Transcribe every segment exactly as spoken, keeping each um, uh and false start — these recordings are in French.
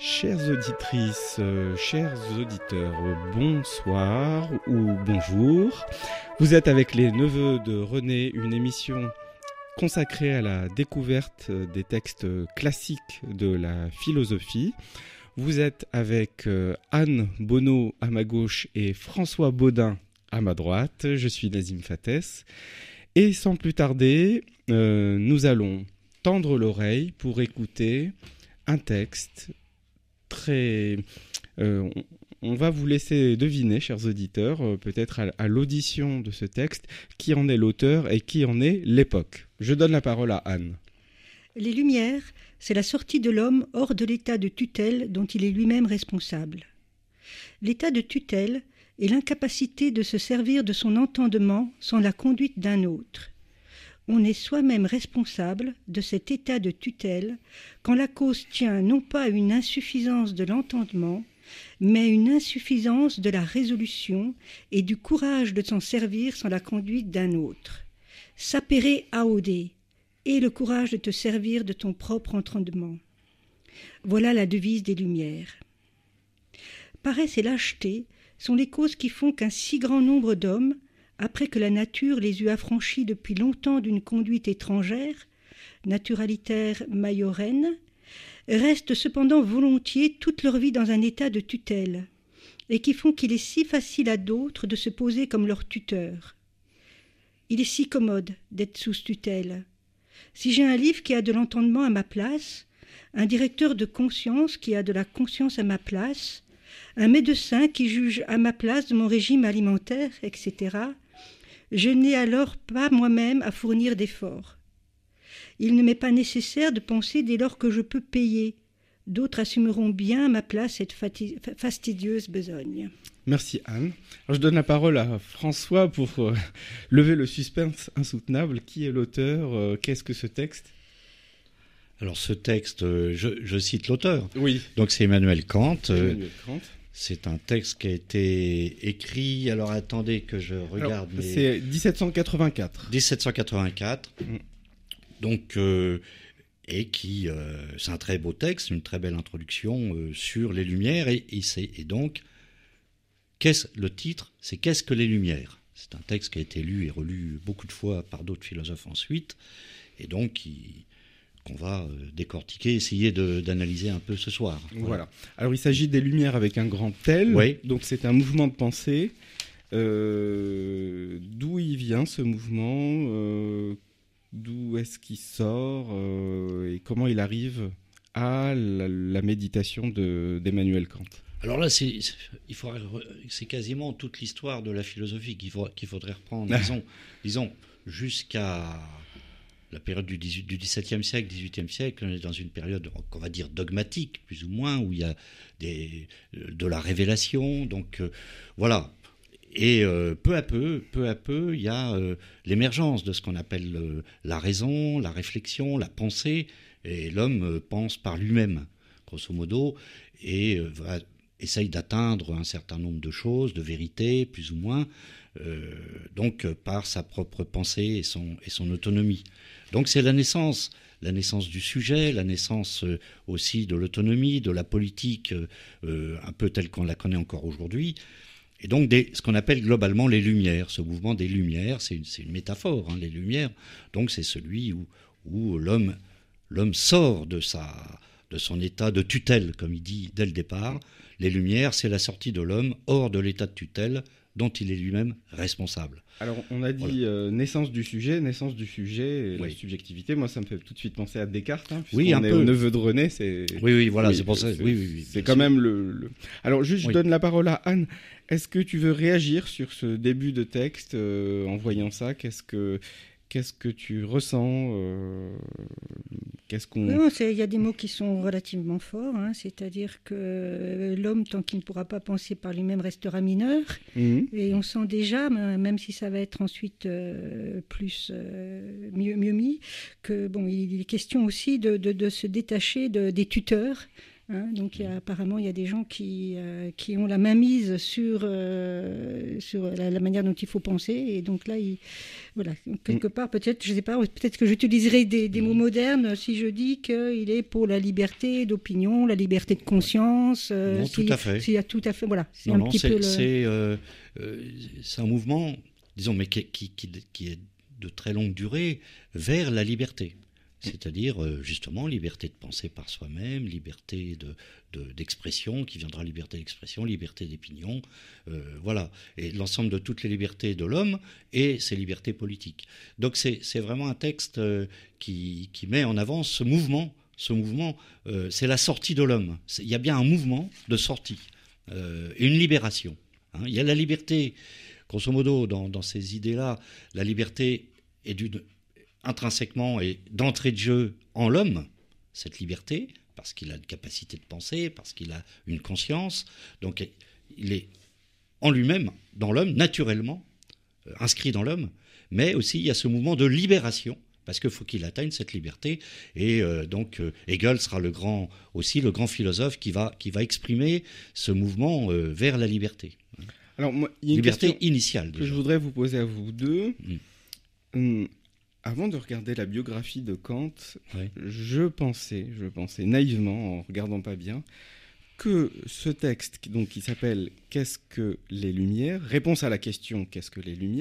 Chères auditrices, euh, chers auditeurs, euh, bonsoir ou bonjour. Vous êtes avec les Neveux de René, une émission consacrée à la découverte des textes classiques de la philosophie. Vous êtes avec euh, Anne Bonneau à ma gauche et François Baudin à ma droite. Je suis Nazim Fates. Et sans plus tarder, euh, nous allons tendre l'oreille pour écouter un texte très... Euh, on, on va vous laisser deviner, chers auditeurs, euh, peut-être à, à l'audition de ce texte, qui en est l'auteur et qui en est l'époque. Je donne la parole à Anne. Les Lumières, c'est la sortie de l'homme hors de l'état de tutelle dont il est lui-même responsable. L'état de tutelle est l'incapacité de se servir de son entendement sans la conduite d'un autre. On est soi-même responsable de cet état de tutelle quand la cause tient non pas à une insuffisance de l'entendement, mais à une insuffisance de la résolution et du courage de s'en servir sans la conduite d'un autre. Sapere aude, et le courage de te servir de ton propre entendement. Voilà la devise des Lumières. Paresse et lâcheté sont les causes qui font qu'un si grand nombre d'hommes, après que la nature les eut affranchis depuis longtemps d'une conduite étrangère, naturalitaire majorenne, restent cependant volontiers toute leur vie dans un état de tutelle, et qui font qu'il est si facile à d'autres de se poser comme leur tuteur. Il est si commode d'être sous tutelle. Si j'ai un livre qui a de l'entendement à ma place, un directeur de conscience qui a de la conscience à ma place, un médecin qui juge à ma place de mon régime alimentaire, et cetera, je n'ai alors pas moi-même à fournir d'efforts. Il ne m'est pas nécessaire de penser dès lors que je peux payer. D'autres assumeront bien à ma place cette fati- fastidieuse besogne. Merci Anne. Alors, je donne la parole à François pour euh, lever le suspense insoutenable. Qui est l'auteur euh, Qu'est-ce que ce texte ? Alors ce texte, euh, je, je cite l'auteur. Oui. Donc c'est Emmanuel Kant. Euh, Emmanuel Kant. C'est un texte qui a été écrit, alors attendez que je regarde. Alors, mais... C'est dix-sept cent quatre-vingt-quatre. dix-sept cent quatre-vingt-quatre. Mm. Donc, euh, et qui, euh, c'est un très beau texte, une très belle introduction euh, sur les Lumières. Et, et, c'est, et donc, qu'est-ce, le titre, c'est « Qu'est-ce que les Lumières ?» C'est un texte qui a été lu et relu beaucoup de fois par d'autres philosophes ensuite. Et donc, qui... qu'on va décortiquer, essayer de, d'analyser un peu ce soir. Voilà. voilà. Alors, il s'agit des Lumières avec un grand L. Oui. Donc, c'est un mouvement de pensée. Euh, d'où il vient, ce mouvement euh, D'où est-ce qu'il sort euh, et comment il arrive à la, la méditation de, d'Emmanuel Kant? Alors là, c'est, il faudrait, c'est quasiment toute l'histoire de la philosophie qu'il, faut, qu'il faudrait reprendre, disons, disons, jusqu'à la période du, dix-huit, du dix-septième siècle, dix-huitième siècle. On est dans une période qu'on va dire dogmatique, plus ou moins, où il y a des, de la révélation. Donc euh, voilà. Et euh, peu à peu, peu à peu, il y a euh, l'émergence de ce qu'on appelle euh, la raison, la réflexion, la pensée. Et l'homme euh, pense par lui-même, grosso modo, et euh, va, essaye d'atteindre un certain nombre de choses, de vérités, plus ou moins, euh, donc euh, par sa propre pensée et son, et son autonomie. Donc c'est la naissance, la naissance du sujet, la naissance euh, aussi de l'autonomie, de la politique, euh, un peu telle qu'on la connaît encore aujourd'hui. Et donc, des, ce qu'on appelle globalement les Lumières, ce mouvement des Lumières, c'est une, c'est une métaphore, hein, les Lumières. Donc, c'est celui où, où l'homme, l'homme sort de, sa, de son état de tutelle, comme il dit dès le départ. Les Lumières, c'est la sortie de l'homme hors de l'état de tutelle dont il est lui-même responsable. Alors, on a dit Voilà. euh, naissance du sujet, naissance du sujet et Oui. la subjectivité. Moi, ça me fait tout de suite penser à Descartes. Hein, Oui, un est peu. au neveu de René. C'est... Oui, oui, voilà, oui, c'est pour ça. C'est, oui, oui, oui, c'est quand sûr. même le, le... Alors, juste, je Oui. donne la parole à Anne. Est-ce que tu veux réagir sur ce début de texte euh, en voyant ça? Qu'est-ce que, qu'est-ce que tu ressens euh, Qu'est-ce qu'on... Non, c'est, il y a des mots qui sont relativement forts, hein, c'est-à-dire que l'homme, tant qu'il ne pourra pas penser par lui-même, restera mineur. Mmh. Et on sent déjà, même si ça va être ensuite euh, plus euh, mieux, mieux mis, que bon, il est question aussi de, de, de se détacher de, des tuteurs, Hein, donc il y a, apparemment il y a des gens qui, euh, qui ont la main mise sur, euh, sur la, la manière dont il faut penser, et donc là il, voilà, quelque part peut-être, je sais pas, peut-être que j'utiliserai des, des mots modernes si je dis qu'il est pour la liberté d'opinion, la liberté de conscience. Euh, non, si, tout à fait. S'il y a tout à fait, voilà. C'est non, un non, petit c'est, peu le... c'est, euh, euh, c'est un mouvement, disons, mais qui, qui, qui, qui est de très longue durée vers la liberté. C'est-à-dire, justement, liberté de penser par soi-même, liberté de, de, d'expression, qui viendra liberté d'expression, liberté d'opinion, euh, voilà. Et l'ensemble de toutes les libertés de l'homme et ses libertés politiques. Donc, c'est, c'est vraiment un texte euh, qui, qui met en avant ce mouvement. Ce mouvement, euh, c'est la sortie de l'homme. Il y a bien un mouvement de sortie euh, et une libération. Hein. Il y a la liberté, grosso modo, dans, dans ces idées-là, la liberté est d'une... intrinsèquement et d'entrée de jeu en l'homme, cette liberté, parce qu'il a une capacité de penser, parce qu'il a une conscience, donc il est en lui-même, dans l'homme, naturellement, euh, inscrit dans l'homme, mais aussi il y a ce mouvement de libération, parce qu'il faut qu'il atteigne cette liberté, et euh, donc euh, Hegel sera le grand, aussi le grand philosophe qui va, qui va exprimer ce mouvement euh, vers la liberté. Alors, moi, il y a une liberté initiale. Que déjà. je voudrais vous poser à vous deux. Mmh. Hum, Avant de regarder la biographie de Kant, ouais. je pensais, je pensais naïvement, en regardant pas bien, que ce texte qui, donc, qui s'appelle « Qu'est-ce que les Lumières ?», réponse à la question « Qu'est-ce que les Lumières ?»,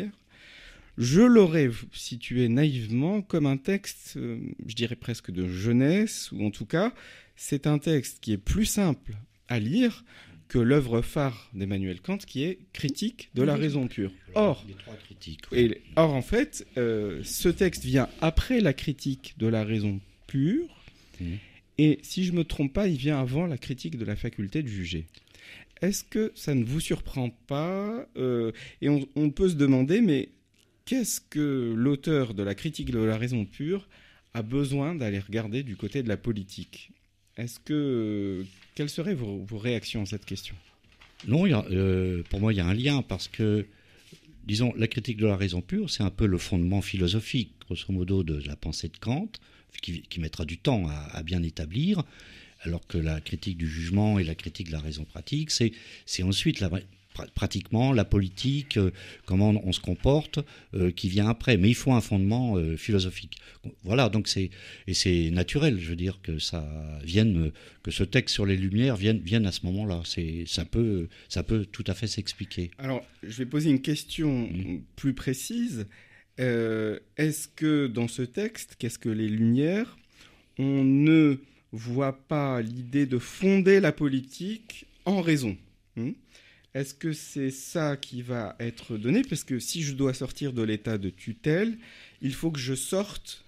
je l'aurais situé naïvement comme un texte, euh, je dirais presque de jeunesse, ou en tout cas, c'est un texte qui est plus simple à lire que l'œuvre phare d'Emmanuel Kant, qui est Critique de la raison pure. Or, les trois critiques, oui. et, or en fait, euh, ce texte vient après la critique de la raison pure, mmh. et si je ne me trompe pas, il vient avant la critique de la faculté de juger. Est-ce que ça ne vous surprend pas euh, Et on, on peut se demander, mais qu'est-ce que l'auteur de la critique de la raison pure a besoin d'aller regarder du côté de la politique ? Est-ce que... Quelles seraient vos, vos réactions à cette question ? Non, il y a, euh, pour moi, il y a un lien, parce que, disons, la critique de la raison pure, c'est un peu le fondement philosophique, grosso modo, de la pensée de Kant, qui, qui mettra du temps à, à bien établir, alors que la critique du jugement et la critique de la raison pratique, c'est, c'est ensuite la... pratiquement la politique, euh, comment on, on se comporte, euh, qui vient après. Mais il faut un fondement euh, philosophique. Voilà, donc c'est et c'est naturel, je veux dire, que ça vienne, que ce texte sur les Lumières vienne, vienne à ce moment-là. C'est ça peut ça peut tout à fait s'expliquer. Alors, je vais poser une question mmh. plus précise. Euh, est-ce que dans ce texte, qu'est-ce que les Lumières, on ne voit pas l'idée de fonder la politique en raison ? mmh Est-ce que c'est ça qui va être donné ? Parce que si je dois sortir de l'état de tutelle, il faut que je sorte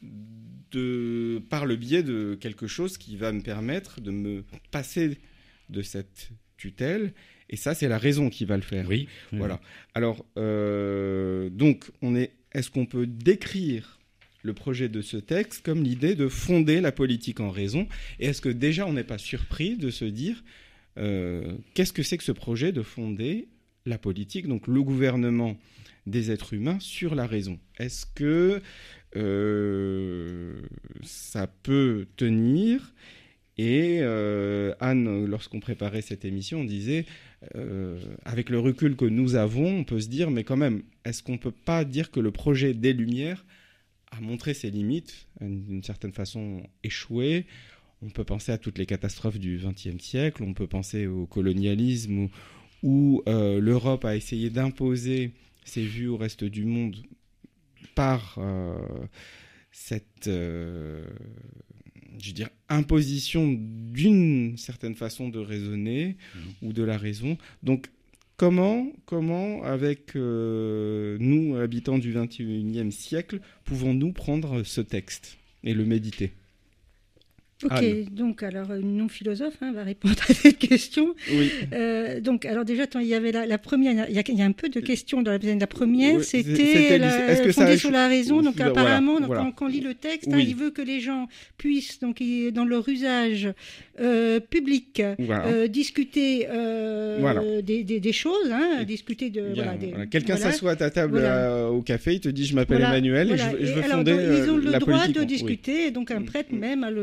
de, par le biais de quelque chose qui va me permettre de me passer de cette tutelle. Et ça, c'est la raison qui va le faire. Oui. Voilà. Alors, euh, donc, on est, est-ce qu'on peut décrire le projet de ce texte comme l'idée de fonder la politique en raison ? Et est-ce que déjà, on n'est pas surpris de se dire... Euh, qu'est-ce que c'est que ce projet de fonder la politique, donc le gouvernement des êtres humains sur la raison ? Est-ce que euh, ça peut tenir ? Et euh, Anne, lorsqu'on préparait cette émission, on disait, euh, avec le recul que nous avons, on peut se dire, mais quand même, est-ce qu'on ne peut pas dire que le projet des Lumières a montré ses limites, d'une certaine façon échoué ? On peut penser à toutes les catastrophes du vingtième siècle, on peut penser au colonialisme où, où euh, l'Europe a essayé d'imposer ses vues au reste du monde par euh, cette euh, je veux dire, imposition d'une certaine façon de raisonner mmh. ou de la raison. Donc comment, comment avec euh, nous, habitants du vingt et unième siècle, pouvons-nous prendre ce texte et le méditer ? Ok, Anne. Donc alors une non-philosophe hein, va répondre à cette question. Oui. Euh, donc alors déjà, attends, il y avait la, la première, il y, a, il y a un peu de questions dans la, la première, oui, c'était, c'était la, est-ce que fondée ça sur la raison. Donc voilà, apparemment, donc, voilà. Quand, quand on lit le texte, oui. hein, il veut que les gens puissent, donc dans leur usage euh, public, voilà. euh, discuter euh, voilà. des, des, des choses, hein, discuter de. A, voilà, des, voilà. Quelqu'un voilà. s'assoit à ta table voilà. euh, au café, il te dit je m'appelle voilà. Emmanuel voilà. et je, je veux et alors, fonder donc, ils ont euh, le la droit politique. de discuter, oui. et donc un prêtre même a le droit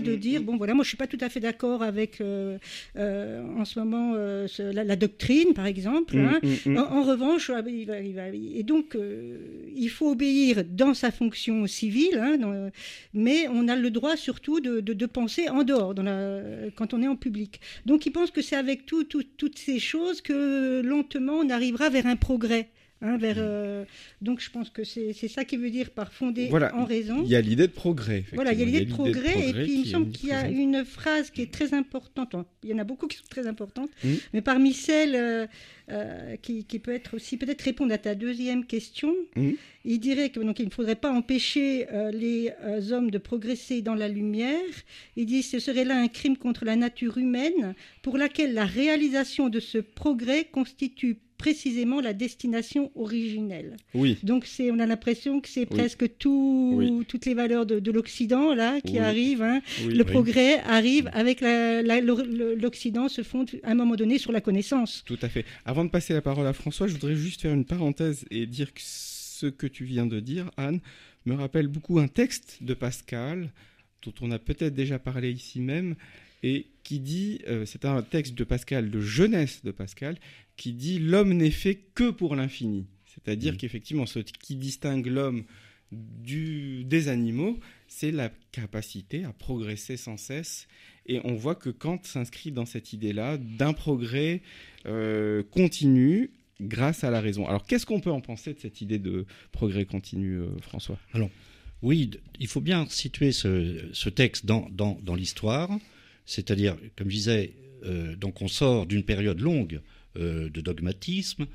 de dire, bon voilà, moi je suis pas tout à fait d'accord avec euh, euh, en ce moment euh, ce, la, la doctrine, par exemple. Hein. Mm, mm, mm. En, en revanche, il va, il va, et donc euh, il faut obéir dans sa fonction civile, hein, dans, mais on a le droit surtout de, de, de penser en dehors, dans la, quand on est en public. Donc il pense que c'est avec tout, tout, toutes ces choses que lentement on arrivera vers un progrès. Hein, vers, euh, donc je pense que c'est, c'est ça qui veut dire par fonder voilà, en raison. Il y a l'idée de progrès. Voilà, il y a l'idée, il y a de, progrès, de progrès, et puis il me semble qu'il y a une phrase qui est très importante. Il y en a beaucoup qui sont très importantes, mmh. mais parmi celles euh, euh, qui, qui peut être aussi peut-être répondre à ta deuxième question, mmh. il dirait que donc il ne faudrait pas empêcher euh, les euh, hommes de progresser dans la lumière. Il dit que ce serait là un crime contre la nature humaine, pour laquelle la réalisation de ce progrès constitue précisément la destination originelle. Oui. Donc c'est, on a l'impression que c'est oui. presque tout, oui. toutes les valeurs de, de l'Occident là qui oui. arrivent. Hein. Oui. Le oui. progrès arrive avec la, la, l'Occident se fonde à un moment donné sur la connaissance. Tout à fait. Avant de passer la parole à François, je voudrais juste faire une parenthèse et dire que ce que tu viens de dire, Anne, me rappelle beaucoup un texte de Pascal dont on a peut-être déjà parlé ici même et qui dit, euh, c'est un texte de Pascal, de jeunesse de Pascal, qui dit « l'homme n'est fait que pour l'infini ». C'est-à-dire mmh. qu'effectivement, ce qui distingue l'homme du, des animaux, c'est la capacité à progresser sans cesse. Et on voit que Kant s'inscrit dans cette idée-là d'un progrès euh, continu grâce à la raison. Alors, qu'est-ce qu'on peut en penser de cette idée de progrès continu, euh, François ? Alors, oui, il faut bien situer ce, ce texte dans, dans, dans l'histoire. C'est-à-dire, comme je disais, euh, donc on sort d'une période longue euh, de dogmatisme,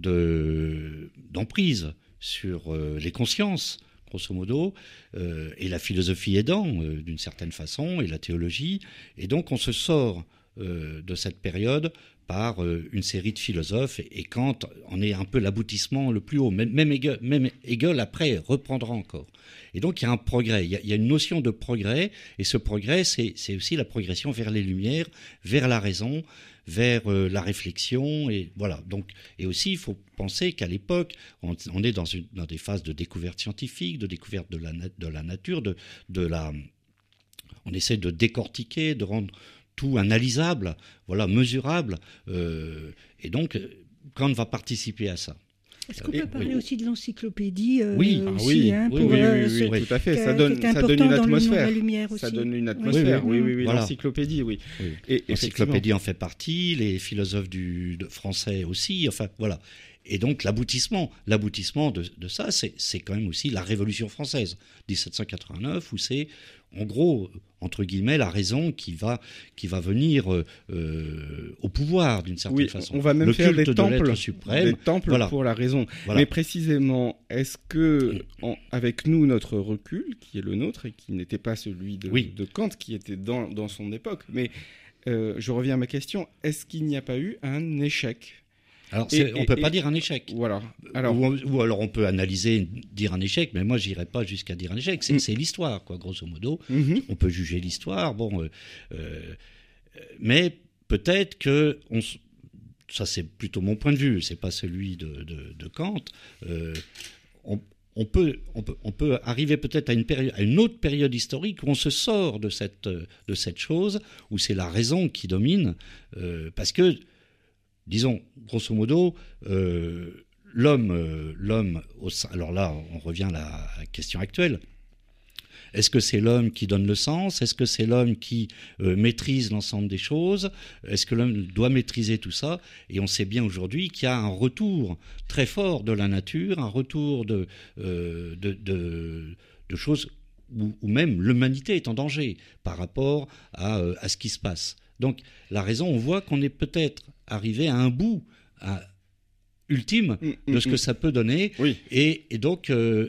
de, d'emprise sur euh, les consciences, grosso modo, euh, et la philosophie aidant, euh, d'une certaine façon, et la théologie. Et donc on se sort euh, de cette période par euh, une série de philosophes, et, et Kant en est un peu l'aboutissement le plus haut. Même, même, Hegel, même Hegel, après, reprendra encore. Et donc, il y a un progrès, il y a, il y a une notion de progrès, et ce progrès, c'est, c'est aussi la progression vers les Lumières, vers la raison, vers euh, la réflexion, et voilà. Donc, et aussi, il faut penser qu'à l'époque, on, on est dans, une, dans des phases de découverte scientifique, de découverte de la, de la nature, de, de la... On essaie de décortiquer, de rendre tout analysable, voilà, mesurable, euh, et donc, Kant va participer à ça. Est-ce qu'on peut parler oui. aussi de l'encyclopédie euh, Oui, aussi, oui, hein, oui, pour, oui, euh, oui, oui, ce, tout à fait. Ça donne, ça donne une atmosphère. Ça donne une atmosphère. Oui, oui, oui, oui voilà. L'encyclopédie, oui. oui. Et l'encyclopédie en fait partie, les philosophes du de français aussi. Enfin, voilà. Et donc l'aboutissement, l'aboutissement de, de ça, c'est, c'est quand même aussi la Révolution française, dix-sept cent quatre-vingt-neuf, où c'est en gros, entre guillemets, la raison qui va, qui va venir euh, au pouvoir, d'une certaine oui, façon. On va même le faire des de temples, suprême, des temples voilà. pour la raison. Voilà. Mais précisément, est-ce que, en, avec nous, notre recul, qui est le nôtre, et qui n'était pas celui de, oui. de Kant, qui était dans, dans son époque, mais euh, je reviens à ma question, est-ce qu'il n'y a pas eu un échec ? Alors, et, on ne peut et, pas dire un échec. Voilà. Alors, ou, ou alors on peut analyser, dire un échec, mais moi, je n'irai pas jusqu'à dire un échec. C'est, mm. c'est l'histoire, quoi, grosso modo. Mm-hmm. On peut juger l'histoire, bon, euh, euh, mais peut-être que, on, ça c'est plutôt mon point de vue, c'est pas celui de, de, de Kant. Euh, on, on, peut, on, peut, on peut arriver peut-être à une, période, à une autre période historique où on se sort de cette, de cette chose, où c'est la raison qui domine, euh, parce que disons, grosso modo, euh, l'homme, euh, l'homme, au, alors là, on revient à la question actuelle. Est-ce que c'est l'homme qui donne le sens ? Est-ce que c'est l'homme qui euh, maîtrise l'ensemble des choses ? Est-ce que l'homme doit maîtriser tout ça ? Et on sait bien aujourd'hui qu'il y a un retour très fort de la nature, un retour de, euh, de, de, de choses où, où même l'humanité est en danger par rapport à, euh, à ce qui se passe. Donc, la raison, on voit qu'on est peut-être arrivé à un bout à, ultime mmh, de ce mmh, que ça peut donner. Oui. Et, et donc, euh,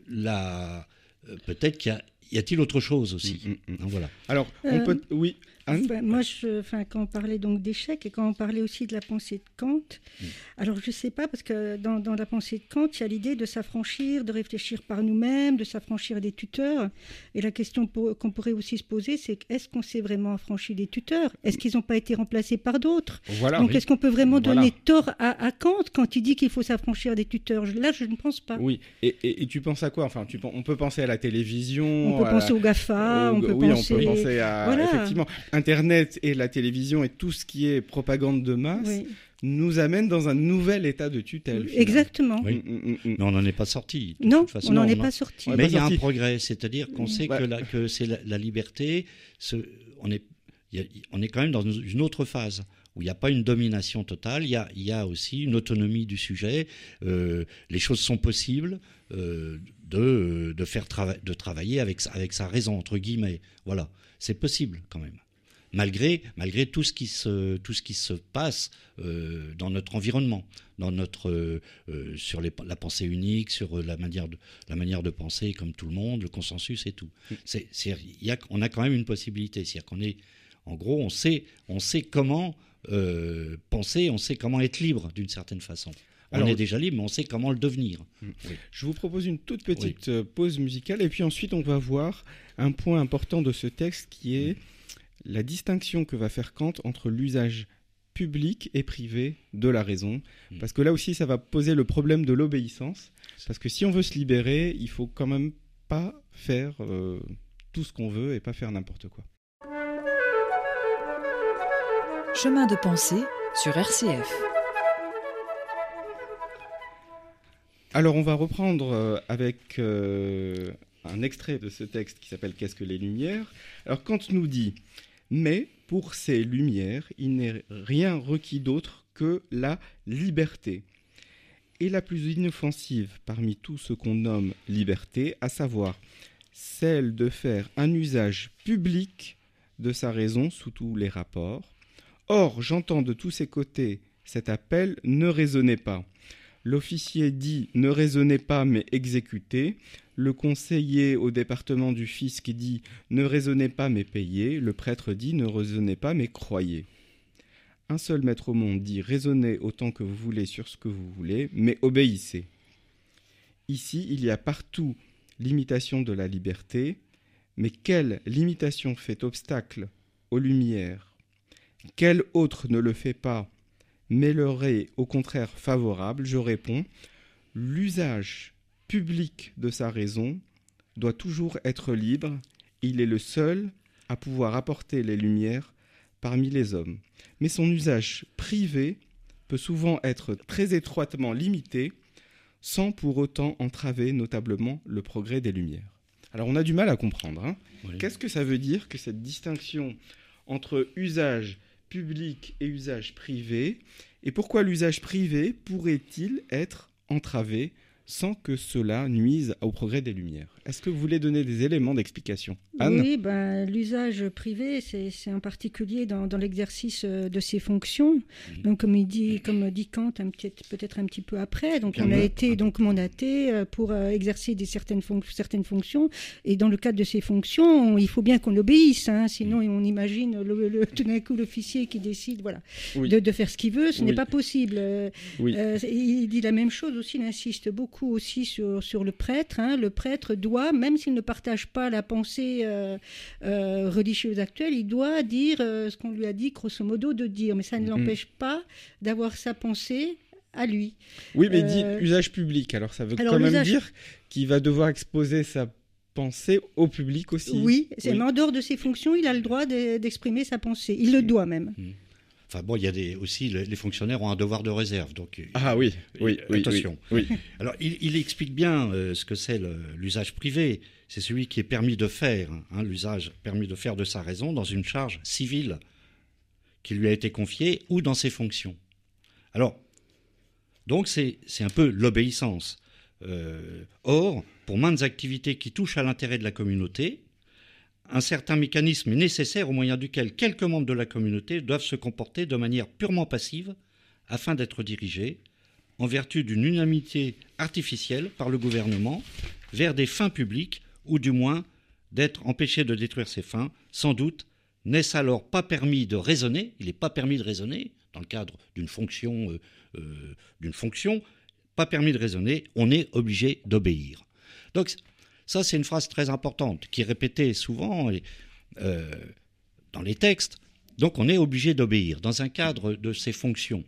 la, euh, peut-être qu'il y a, y a-t-il autre chose aussi. mmh, mmh. Donc, voilà. Alors, on euh, peut... Oui, Anne ? Enfin, moi, je, enfin, quand on parlait donc d'échec et quand on parlait aussi de la pensée de Kant, mmh. alors je ne sais pas, parce que dans, dans la pensée de Kant, il y a l'idée de s'affranchir, de réfléchir par nous-mêmes, de s'affranchir des tuteurs. Et la question pour, qu'on pourrait aussi se poser, c'est est-ce qu'on s'est vraiment affranchi des tuteurs ? Est-ce qu'ils n'ont pas été remplacés par d'autres ? Voilà, Donc oui. est-ce qu'on peut vraiment voilà. donner tort à, à Kant quand il dit qu'il faut s'affranchir des tuteurs ? Là, je ne pense pas. Oui, et, et, et tu penses à quoi ? Enfin, tu, on peut penser à la télévision. On peut à penser la, aux GAFA, au, on peut oui, penser... on peut penser à... Voilà. Effectivement, Internet et la télévision et tout ce qui est propagande de masse oui. nous amène dans un nouvel état de tutelle. Finalement. Exactement. Oui. Mmh, mmh, mmh. Mais on n'en est pas sorti. Non, façon, on n'en est on pas a... sorti. Mais il y a un progrès, c'est-à-dire qu'on sait ouais. que, la, que c'est la, la liberté, ce, on, est, y a, on est quand même dans une autre phase où il n'y a pas une domination totale, il y a, il y a aussi une autonomie du sujet, euh, les choses sont possibles euh, de, de, faire trava- de travailler avec, avec sa raison, entre guillemets. Voilà, c'est possible quand même. Malgré, malgré tout ce qui se, tout ce qui se passe euh, dans notre environnement, dans notre, euh, euh, sur les, la pensée unique, sur la manière, de, la manière de penser comme tout le monde, le consensus et tout. C'est, c'est, y a, on a quand même une possibilité. C'est-à-dire qu'on est, en gros, on sait, on sait comment euh, penser, on sait comment être libre d'une certaine façon. On Alors, est déjà libre, mais on sait comment le devenir. Oui. Je vous propose une toute petite oui. pause musicale et puis ensuite on va voir un point important de ce texte qui est la distinction que va faire Kant entre l'usage public et privé de la raison. Parce que là aussi, ça va poser le problème de l'obéissance. Parce que si on veut se libérer, il faut quand même pas faire euh, tout ce qu'on veut et pas faire n'importe quoi. Chemin de pensée sur R C F. Alors, on va reprendre avec euh, un extrait de ce texte qui s'appelle « Qu'est-ce que les Lumières ?» Alors, Kant nous dit « Mais pour ces lumières, il n'est rien requis d'autre que la liberté. Et la plus inoffensive parmi tout ce qu'on nomme liberté, à savoir celle de faire un usage public de sa raison sous tous les rapports. Or, j'entends de tous ces côtés cet appel « Ne raisonnez pas ». L'officier dit « Ne raisonnez pas, mais exécutez ». Le conseiller au département du fisc dit « Ne raisonnez pas, mais payez ». Le prêtre dit « Ne raisonnez pas, mais croyez ». Un seul maître au monde dit « Raisonnez autant que vous voulez sur ce que vous voulez, mais obéissez ». Ici, il y a partout l'imitation de la liberté, mais quelle limitation fait obstacle aux lumières ? Quelle autre ne le fait pas, mais leur est au contraire favorable ? Je réponds, l'usage public de sa raison doit toujours être libre. Il est le seul à pouvoir apporter les lumières parmi les hommes. Mais son usage privé peut souvent être très étroitement limité, sans pour autant entraver notablement le progrès des lumières. Alors on a du mal à comprendre. Hein. Oui. Qu'est-ce que ça veut dire que cette distinction entre usage public et usage privé ? Et pourquoi l'usage privé pourrait-il être entravé sans que cela nuise au progrès des Lumières ? Est-ce que vous voulez donner des éléments d'explication ? Anne ? Oui, ben, l'usage privé, c'est, c'est en particulier dans, dans l'exercice de ses fonctions. Mmh. Donc, comme, il dit, comme dit Kant, un petit, peut-être un petit peu après, donc Bien on a bien. été donc, mandaté pour exercer des certaines, fonc- certaines fonctions. Et dans le cadre de ces fonctions, il faut bien qu'on obéisse. Hein, sinon, mmh. on imagine le, le, tout d'un coup l'officier qui décide voilà, oui. de, de faire ce qu'il veut. Ce oui. n'est pas possible. Oui. Euh, il dit la même chose aussi, il insiste beaucoup aussi sur, sur le prêtre. Hein. Le prêtre doit, même s'il ne partage pas la pensée euh, euh, religieuse actuelle, il doit dire euh, ce qu'on lui a dit grosso modo de dire, mais ça ne mmh. l'empêche pas d'avoir sa pensée à lui. Oui, mais euh, dit usage public, alors ça veut alors, quand même usage... dire qu'il va devoir exposer sa pensée au public aussi. Oui, c'est, oui. mais en dehors de ses fonctions, il a le droit de, d'exprimer sa pensée, il le doit même. Mmh. Enfin bon, il y a des, aussi, les fonctionnaires ont un devoir de réserve. Donc, ah oui, oui, oui attention. Oui, oui. Alors, il, il explique bien euh, ce que c'est le, l'usage privé. C'est celui qui est permis de faire, hein, l'usage permis de faire de sa raison dans une charge civile qui lui a été confiée ou dans ses fonctions. Alors, donc c'est, c'est un peu l'obéissance. Euh, or, pour maintes activités qui touchent à l'intérêt de la communauté, un certain mécanisme est nécessaire au moyen duquel quelques membres de la communauté doivent se comporter de manière purement passive afin d'être dirigés, en vertu d'une unanimité artificielle par le gouvernement, vers des fins publiques, ou du moins d'être empêchés de détruire ces fins, sans doute n'est-ce alors pas permis de raisonner, il n'est pas permis de raisonner, dans le cadre d'une fonction, euh, euh, d'une fonction, pas permis de raisonner, on est obligé d'obéir. Donc ça, c'est une phrase très importante, qui est répétée souvent euh, dans les textes. Donc on est obligé d'obéir, dans un cadre de ces fonctions.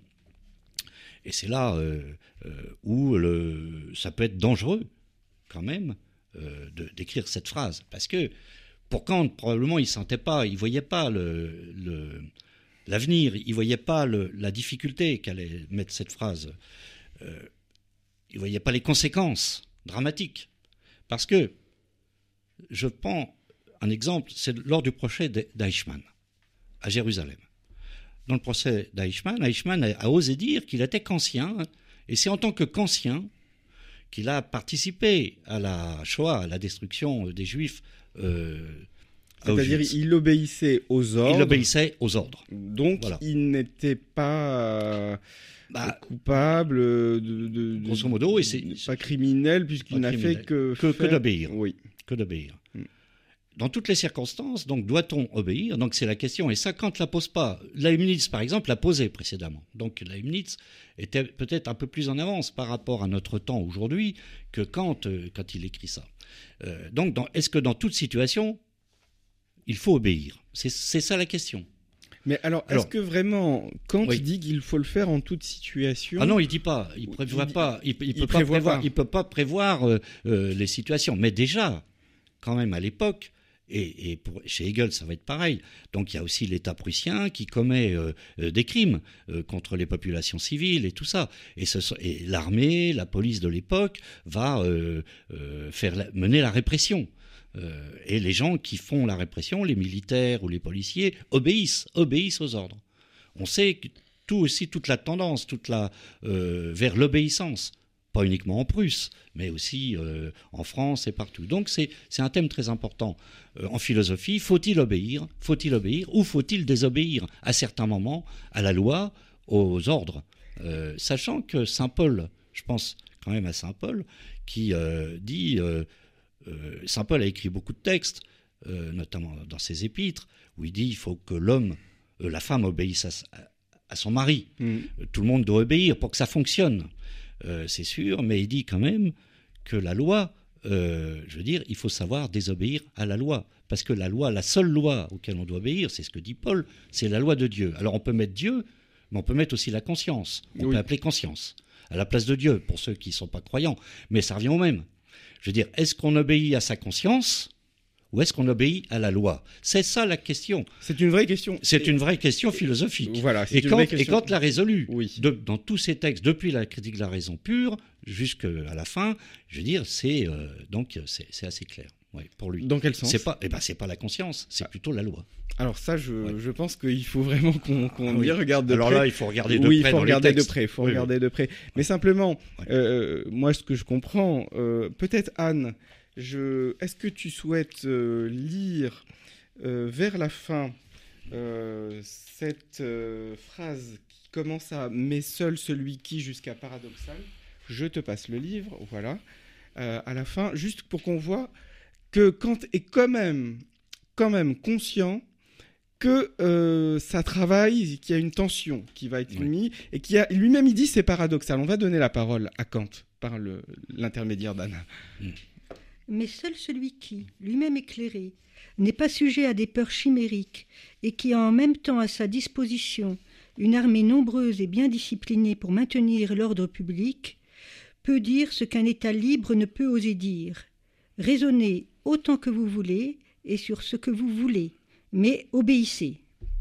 Et c'est là euh, euh, où le, ça peut être dangereux, quand même, euh, de, d'écrire cette phrase. Parce que pour Kant, probablement, il ne sentait pas, il ne voyait pas le, le, l'avenir, il ne voyait pas le, la difficulté qu'allait mettre cette phrase. Euh, il ne voyait pas les conséquences dramatiques. Parce que, je prends un exemple, c'est lors du procès d'Eichmann, à Jérusalem. Dans le procès d'Eichmann, Eichmann a, a osé dire qu'il était kantien, et c'est en tant que kantien qu'il a participé à la Shoah, à la destruction des Juifs. Euh, C'est-à-dire il obéissait aux ordres. Il obéissait aux ordres. Donc voilà. Il n'était pas bah, coupable, de, de, de, grosso modo, et c'est pas criminel puisqu'il n'a criminel. fait que que, faire... que d'obéir. Oui. Que d'obéir. Mm. Dans toutes les circonstances, donc doit-on obéir ? Donc c'est la question. Et ça, Kant ne la pose pas. Leibniz, par exemple, l'a posé précédemment. Donc Leibniz était peut-être un peu plus en avance par rapport à notre temps aujourd'hui que Kant euh, quand il écrit ça. Euh, donc, dans, est-ce que dans toute situation, il faut obéir ? C'est, c'est ça la question. Mais alors, alors est-ce que vraiment, Kant oui. dit qu'il faut le faire en toute situation ? Ah non, il dit pas. Il prévoit il, pas. Il, il, il peut pas prévoir. Pas. Il peut pas prévoir euh, euh, les situations. Mais déjà, quand même à l'époque. Et, et pour, chez Hegel, ça va être pareil. Donc il y a aussi l'État prussien qui commet euh, euh, des crimes euh, contre les populations civiles et tout ça. Et, ce, et l'armée, la police de l'époque va euh, euh, faire la, mener la répression. Euh, et les gens qui font la répression, les militaires ou les policiers, obéissent, obéissent aux ordres. On sait que tout aussi toute la tendance, toute la euh, vers l'obéissance. Pas uniquement en Prusse, mais aussi euh, en France et partout. Donc c'est, c'est un thème très important. Euh, en philosophie, faut-il obéir ? Faut-il obéir ou faut-il désobéir à certains moments à la loi, aux ordres ? euh, Sachant que Saint Paul, je pense quand même à Saint Paul, qui euh, dit... Euh, euh, Saint Paul a écrit beaucoup de textes, euh, notamment dans ses épîtres, où il dit il faut que l'homme, euh, la femme obéisse à, à, à son mari. Mmh. Tout le monde doit obéir pour que ça fonctionne. Euh, c'est sûr, mais il dit quand même que la loi, euh, je veux dire, il faut savoir désobéir à la loi. Parce que la loi, la seule loi auquel on doit obéir, c'est ce que dit Paul, c'est la loi de Dieu. Alors on peut mettre Dieu, mais on peut mettre aussi la conscience. On oui. peut appeler conscience à la place de Dieu, pour ceux qui ne sont pas croyants. Mais ça revient au même. Je veux dire, est-ce qu'on obéit à sa conscience ou est-ce qu'on obéit à la loi ? C'est ça la question. C'est une vraie question. C'est une vraie question philosophique. Voilà, c'est et, une Kant, vraie question. et Kant l'a résolu. Oui. De, dans tous ses textes, depuis la critique de la raison pure jusqu'à la fin, je veux dire, c'est, euh, donc, c'est, c'est assez clair ouais, pour lui. Dans quel sens ? C'est pas, eh ben, c'est pas la conscience, c'est ah. plutôt la loi. Alors ça, je, ouais. je pense qu'il faut vraiment qu'on, qu'on ah, y oui. regarde de Alors près. Alors là, il faut regarder de oui, près. il faut dans regarder les textes. de près. Il faut oui, regarder oui. de près. Mais ouais. simplement, ouais. Euh, moi, ce que je comprends, euh, peut-être Anne, je, est-ce que tu souhaites euh, lire euh, vers la fin euh, cette euh, phrase qui commence à « mais seul celui qui » jusqu'à paradoxal. Je te passe le livre, voilà, euh, à la fin, juste pour qu'on voit que Kant est quand même, quand même conscient que euh, ça travaille, qu'il y a une tension qui va être oui. mise, et qu'il y a, lui-même il dit c'est paradoxal. On va donner la parole à Kant par le, l'intermédiaire d'Anna. Mm. Mais seul celui qui, lui-même éclairé, n'est pas sujet à des peurs chimériques et qui a en même temps à sa disposition une armée nombreuse et bien disciplinée pour maintenir l'ordre public, peut dire ce qu'un État libre ne peut oser dire. Raisonnez autant que vous voulez et sur ce que vous voulez, mais obéissez.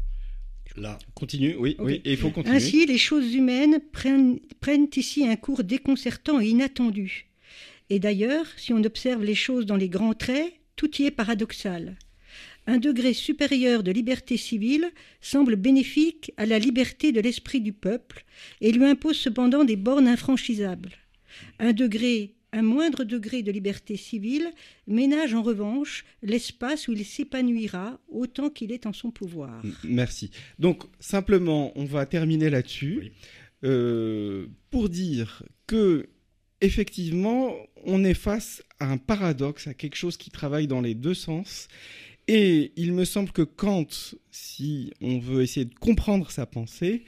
Là, continue, oui, okay. oui, et il faut continuer. Ainsi, les choses humaines prennent, prennent ici un cours déconcertant et inattendu. Et d'ailleurs, si on observe les choses dans les grands traits, tout y est paradoxal. Un degré supérieur de liberté civile semble bénéfique à la liberté de l'esprit du peuple et lui impose cependant des bornes infranchissables. Un degré, un moindre degré de liberté civile ménage en revanche l'espace où il s'épanouira autant qu'il est en son pouvoir. Merci. Donc, simplement, on va terminer là-dessus oui. euh, pour dire que effectivement, on est face à un paradoxe, à quelque chose qui travaille dans les deux sens Et il me semble que Kant, si on veut essayer de comprendre sa pensée,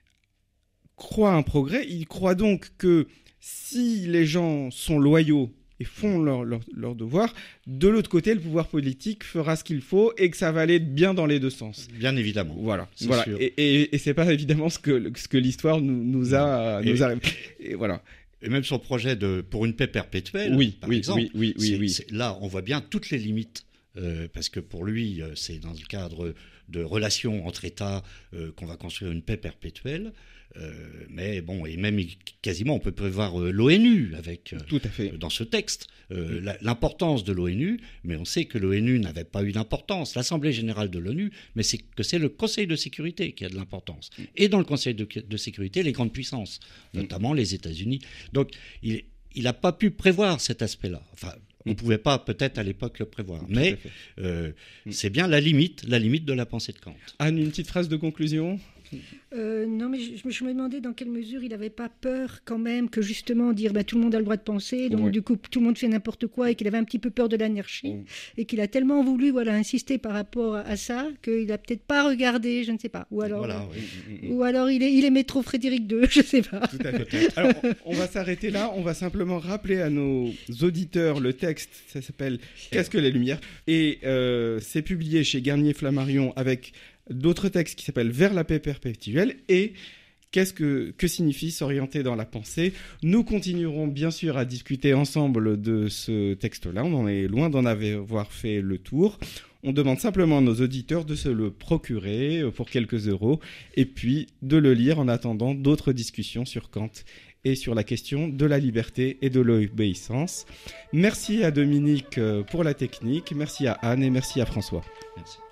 croit un progrès. Il croit donc que si les gens sont loyaux et font leur, leur, leur devoir, de l'autre côté, le pouvoir politique fera ce qu'il faut et que ça va aller bien dans les deux sens. Bien évidemment. Voilà. voilà. Et, et, et c'est pas évidemment ce que, ce que l'histoire nous, nous a... Et, nous a... Et voilà. Et même son projet de, pour une paix perpétuelle, oui, par oui, exemple, oui, oui, oui, c'est, oui. C'est, là, on voit bien toutes les limites, euh, parce que pour lui, c'est dans le cadre de relations entre États euh, qu'on va construire une paix perpétuelle. Euh, mais bon, et même quasiment, on peut prévoir euh, l'ONU avec, euh, Tout à fait. Euh, dans ce texte, euh, mmh. la, l'importance de l'ONU, mais on sait que l'ONU n'avait pas eu d'importance, l'Assemblée générale de l'ONU, mais c'est que c'est le Conseil de sécurité qui a de l'importance. Mmh. Et dans le Conseil de, de sécurité, les grandes puissances, mmh. notamment les États-Unis. Donc, il n'a pas pu prévoir cet aspect-là. Enfin, on ne pouvait pas peut-être à l'époque le prévoir. Tout mais euh, mmh. c'est bien la limite, la limite de la pensée de Kant. Anne, une petite phrase de conclusion ? Euh, non, mais je, je me demandais dans quelle mesure il n'avait pas peur quand même que justement dire bah, tout le monde a le droit de penser, donc oui. du coup tout le monde fait n'importe quoi et qu'il avait un petit peu peur de l'anarchie oui. et qu'il a tellement voulu voilà, insister par rapport à ça qu'il n'a peut-être pas regardé, je ne sais pas. Ou alors, voilà, oui. ou alors il, est, il aimait trop Frédéric deux, je ne sais pas. Tout à fait. Alors on, on va s'arrêter là, on va simplement rappeler à nos auditeurs le texte, ça s'appelle « Qu'est-ce que les Lumières ?» et euh, c'est publié chez Garnier-Flammarion avec d'autres textes qui s'appellent « Vers la paix perpétuelle » et qu'est-ce que, que signifie s'orienter dans la pensée. Nous continuerons bien sûr à discuter ensemble de ce texte-là, on en est loin d'en avoir fait le tour. On demande simplement à nos auditeurs de se le procurer pour quelques euros et puis de le lire en attendant d'autres discussions sur Kant et sur la question de la liberté et de l'obéissance. Merci à Dominique pour la technique, merci à Anne et merci à François. Merci.